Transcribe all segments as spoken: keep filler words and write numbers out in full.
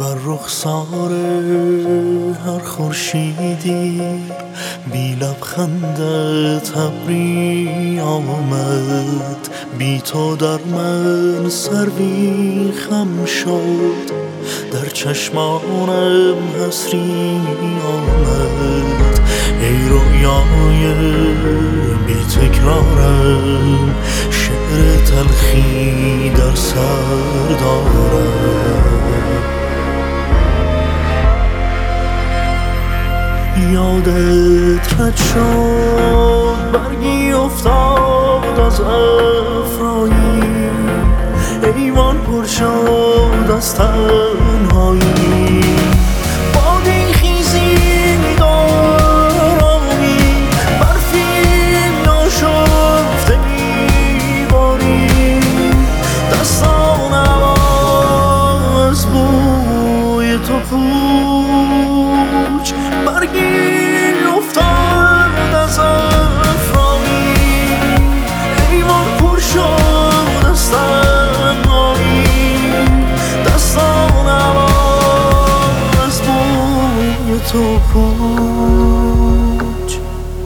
بر رخسار هر خورشیدی بی لبخندت ابری آمد، بی تو در من سروی خم شد، در چشمانم حسری آمد. ای رویای بی تکرارم، شعر تلخی در سر دارم. یادت رد شد برگی افتاد از افرایی، ایوان پر شد از تنهایی. بادی خیزی دارمی، برفی ناشفته میباری، دستانم از بوی تو پوچ. برگی افتاد از افرایی، ایوان پر شد از تنهایی، دستانم از بوی تو پوچ.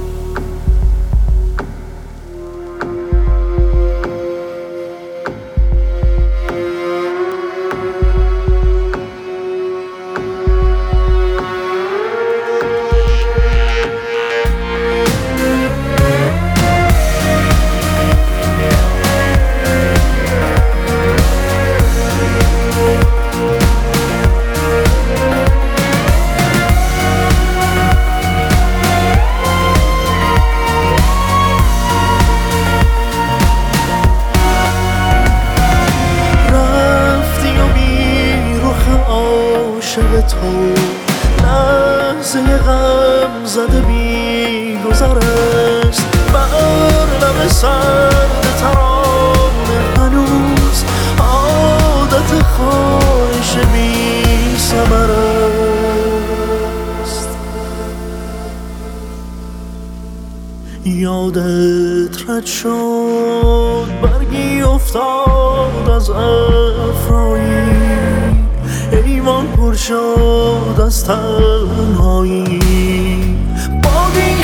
عاشق تو لحظه غم زده بی گذر است، بر لب سرد ترانه هنوز عادت خواهش بی ثمر است. یادت رد شد برگی افتاد از افرایی، ایوان پر شد از تنهایی. بادی